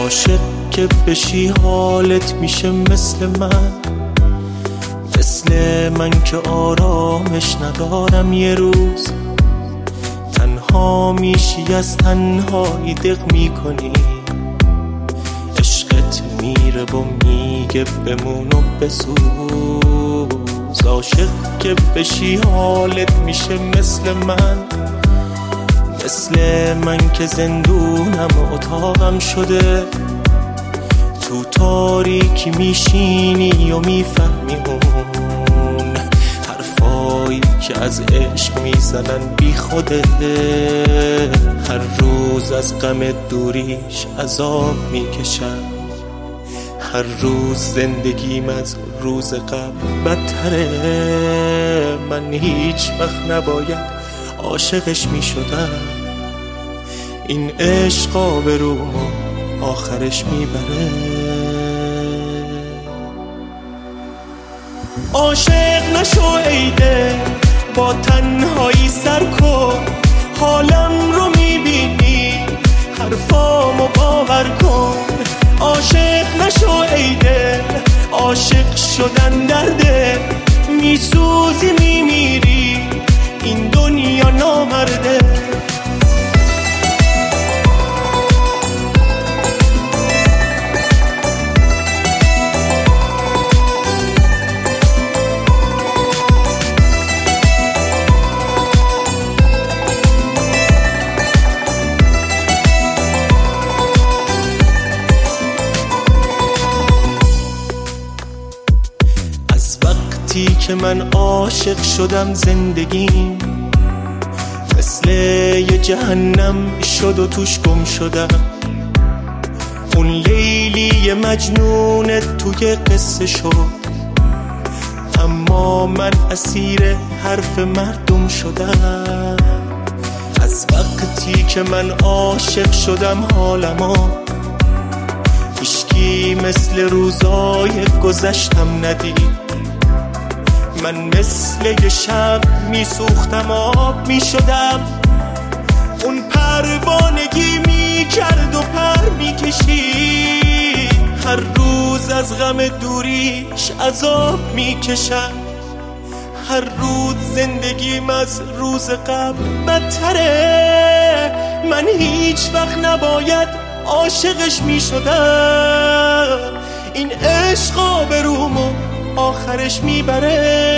عاشق که بشی حالت میشه مثل من که آرامش ندارم یه روز. تنها میشی از تنهایی دق میکنی، عشقت میره و میگه بمون و بسوز. عاشق که بشی حالت میشه مثل من که زندونم و اتاقم شده. تو تاریکی میشینی و میفهمی اون حرفایی که از عشق میزنن بی خوده. هر روز از غم دوریش عذاب میکشم، هر روز زندگیم از روز قبل بدتره. من هیچ وقت نباید عاشقش میشدم، این عشق آبرومو آخرش میبره. عاشق نشو ای دل، با تنهایی سر کن. حالم رو میبینی، حرفامو باور کن. عاشق نشو ای دل، عاشق شدن درده. میسوزی میمیری، این دنیا نامرده. از وقتی که من عاشق شدم زندگیم مثل یه جهنم شد و توش گم شدم. اون لیلی مجنون توی قصه شد، اما من اسیر حرف مردم شدم. از وقتی که من عاشق شدم حالمو هیچکی مثل روزای گذشتم ندید. من مثل یه شب میسوختم آب میشدم. اون پروانگی میکرد و پر میکشید. هر روز از غم دوریش عذاب میکشم، هر روز زندگیم از روز قبل بدتره. من هیچ وقت نباید عاشقش میشدم، این عشق آبرومو آخرش میبره.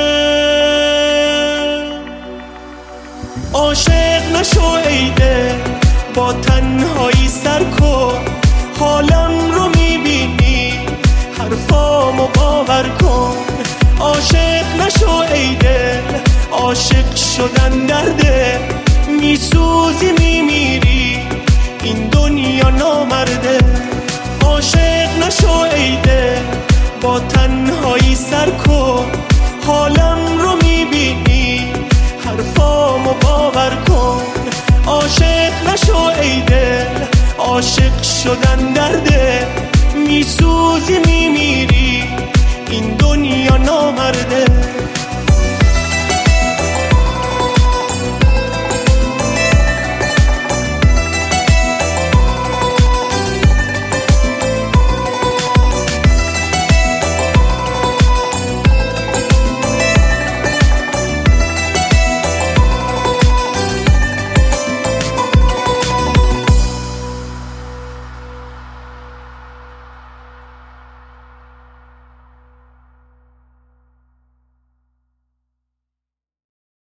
عاشق نشو ای دل، با تنهایی سر کن. حالم رو میبینی، حرفامو باور کن. عاشق نشو ای دل، عاشق شدن درده. میسوزی میمیری، این دنیا نامرده. عاشق نشو ای دل، با تنهایی سر کن. حالم رو میبینی، حرفامو باور کن. عاشق نشو ای دل، عاشق شدن درده. میسوزی میمیری، این دنیا نامرده.